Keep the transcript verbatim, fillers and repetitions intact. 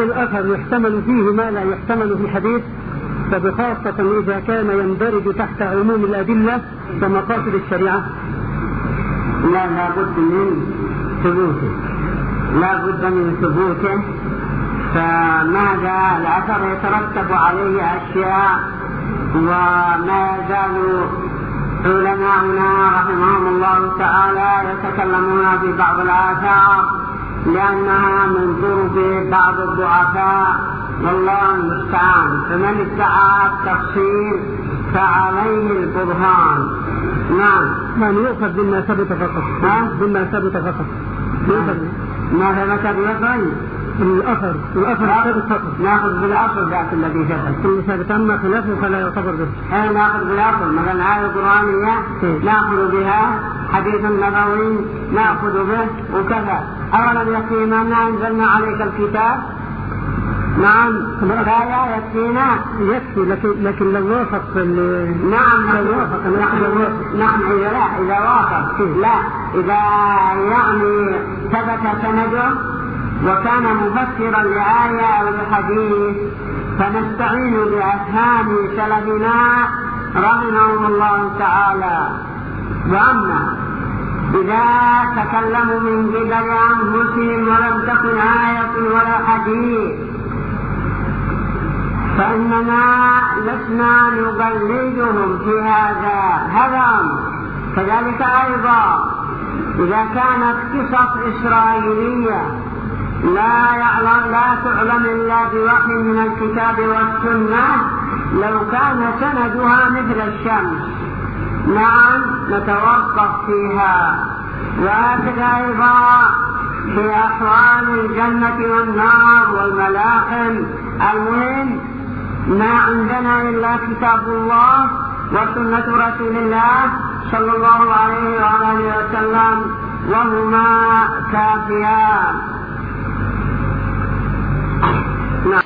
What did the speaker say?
الأثر يحتمل فيه ما لا يحتمل في الحديث، فبخاصة إذا كان يندرج تحت عموم الأدلة ومقاصد الشريعة؟ لا لا بد من ثبوته، لا بد من ثبوته. فماذا الأثر يترتب عليه أشياء، وما يزال علماؤنا رحمهم الله تعالى يتكلمون في بعض الآثار لأنها من طرق بعض الضعفاء، والله المستعان. فمن ادعى التفصيل فعليه البرهان. نعم. يعني يؤخذ بما ثبت فقط. ها؟ بما ثبت فقط. يؤخذ ما ثبت بيقين الأثر الأثر ثبت فقط. نأخذ بالأصل ذات الذي ثبت. كل ثبت، أما خلافه فلا يعتبر به. أي نأخذ بالأصل، مثلا آية قرآنية نأخذ بها، حديث نبوي نأخذ به، وكذا. أولا يكفي ما أنزلنا عليك الكتاب. نعم لا يكفينا يكفي، لكن لكن لو وافق نعم لو وافق نعم إذا لا إذا وافق لا إذا يعني ثبت سنده وكان مفسرا لآية أو لحديث فنستعين بأفهام سلفنا رحمهم الله تعالى. وأما إذا تكلموا من قبل أنفسهم ولم تكن آية ولا حديث فإننا لسنا نقلدهم في هذا هذا. كذلك أيضا إذا كانت قصص إسرائيلية لا يعلم لا تعلم إلا بوحي من الكتاب والسنة، لو كان سندها مثل الشمس نعم نتوقف فيها. وهكذا أيضا في أحوال الجنة والنار والملاحم. المهم ما عندنا إلا كتاب الله وسنة رسول الله صلى الله عليه وآله وسلم، وهما كافيان.